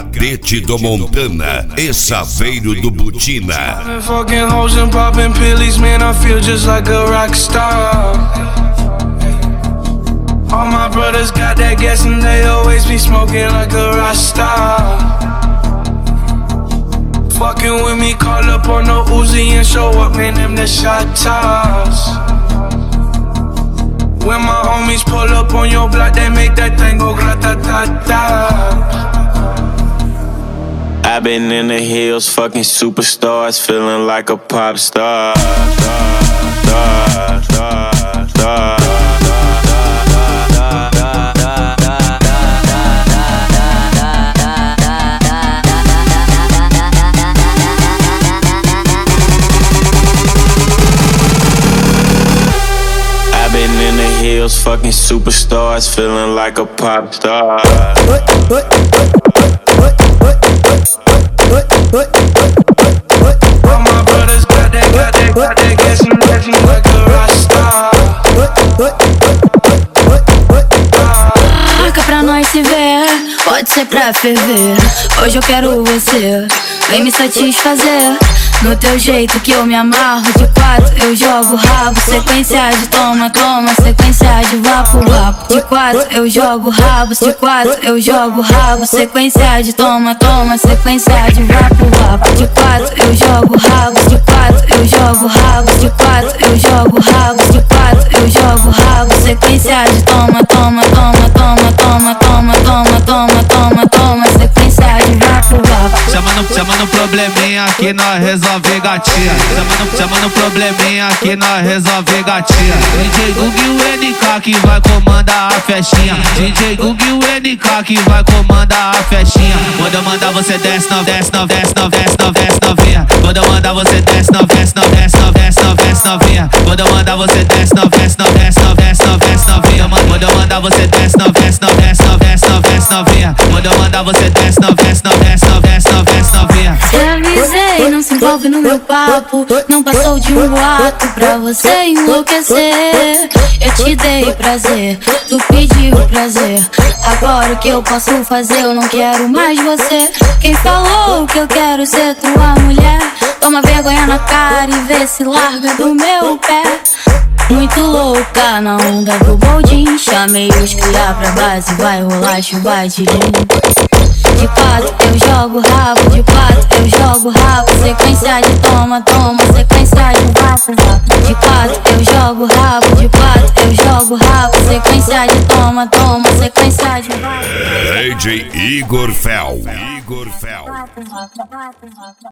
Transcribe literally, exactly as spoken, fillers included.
Cadete do Montana e Saveiro do Butina. Fucking hoes and popping pillies, man, I feel just like a rock star. All my brothers got that gas and they always be smoking like a rock star. Fucking with me, call up on the Uzi and show up, man, them the shot toss. When my homies pull up on your block, they make that thing go grata-ta-ta. I've been in the hills, fucking superstars, feeling like a pop star. Star, star, star, star. I've been in the hills, fucking superstars, feeling like a pop star. All my brothers got that, got that, got that gas and nothing like a rock star. Marca pra nós se ver, pode ser pra ferver. Hoje eu quero você, vem me satisfazer. No teu jeito que eu me amarro, de quatro eu jogo rabo. Sequência de toma, toma, sequência de vapo, vapo. De quatro eu jogo rabo, de quatro eu jogo rabo. Sequência de toma, toma, sequência de vapo, vapo. De quatro eu jogo rabo, de quatro eu jogo rabo. De quatro eu jogo rabo, de quatro eu jogo rabo. Sequência de toma, toma, toma, toma, toma, toma, toma, toma, toma, toma. Sequência de vapo, vapo. Chama no, chama no probleminha que nós resolve gatinha. Chama no, chama no probleminha que nós resolve gatinha. D J Gug e o N K que vai comandar a festinha. D J Gug e o N K que vai comandar a festinha. Quando eu mandar você desce, não desce, não desce, não desce, não desce, novinha. Quando eu mandar você desce, não desce, não desce, não desce, não desce, novinha. Quando eu mandar você desce, não desce, não desce, não desce, não desce, novinha. Quando eu mandar você desce, não desce, não desce, não desce, não desce, novinha. Quando eu mandar você desce, não desce, não desce, não desce, não desce, novinha. Te avisei, não se envolve no meu papo. Não passou de um boato pra você enlouquecer. Eu te dei prazer, tu pediu prazer. Agora o que eu posso fazer? Eu não quero mais você. Quem falou que eu quero ser tua mulher? Toma vergonha na cara e vê se larga do meu pé. Muito louca na onda do boldin. Chamei os cria pra base, vai rolar chuva de De quatro eu jogo rabo, de quatro eu jogo rabo. Sequência de toma, toma, sequência de vapo, vapo. De quatro eu jogo rabo, de quatro eu jogo rabo. Sequência de toma, toma, sequência de vapo. D J Igor Fel. Igor Fel.